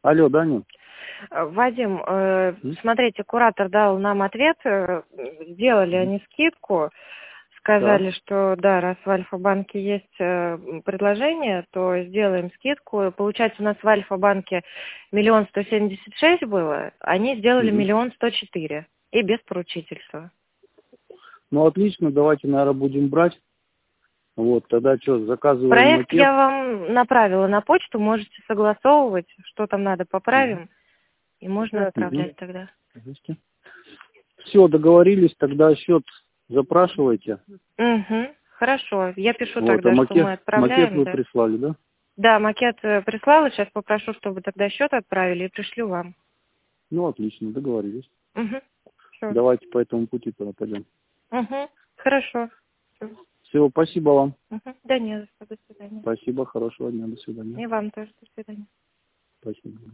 Алло, Даня. Вадим, смотрите, куратор дал нам ответ, сделали они скидку, сказали, Да. что да, раз в Альфа-банке есть предложение, то сделаем скидку. Получается, у нас в Альфа-банке 1 176 000 было, они сделали Угу. 1 104 000 и без поручительства. Ну, отлично, давайте, наверное, будем брать. Вот, тогда что, заказываем Проект макет. я вам направила на почту, можете согласовывать, что там надо, поправим, и можно отправлять тогда. Все, договорились, тогда счет запрашивайте. Угу, хорошо. Я пишу Вот, а тогда, что мы макет отправляем, вы да. прислали, да? Да, макет прислала, сейчас попрошу, чтобы тогда счет отправили и пришлю вам. Ну, отлично, договорились. Угу, все. Давайте по этому пути тогда пойдем. Угу, хорошо. Всего, спасибо вам. Угу. Да не за что, до свидания. Спасибо, хорошего дня, до свидания. И вам тоже, до свидания. Спасибо.